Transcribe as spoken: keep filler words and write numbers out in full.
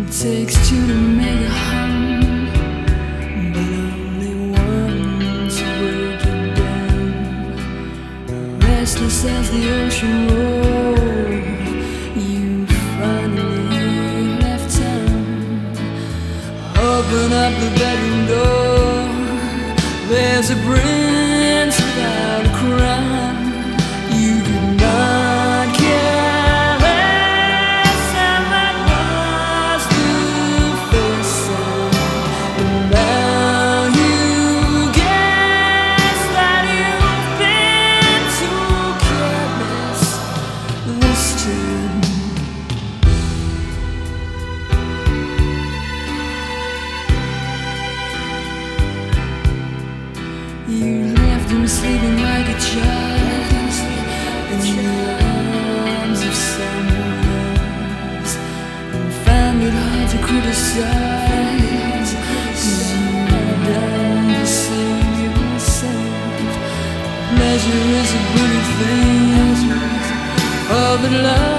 Takes two to make a home, but only one to break it down. Restless as the ocean rolled, you finally left town. Open up the bedroom door. There's a prince without a crown. You could not care. You left him sleeping like a child in the arms of someone else, and found it hard to criticize, 'cause you've done the same yourself. Pleasure is a good thing, oh, but love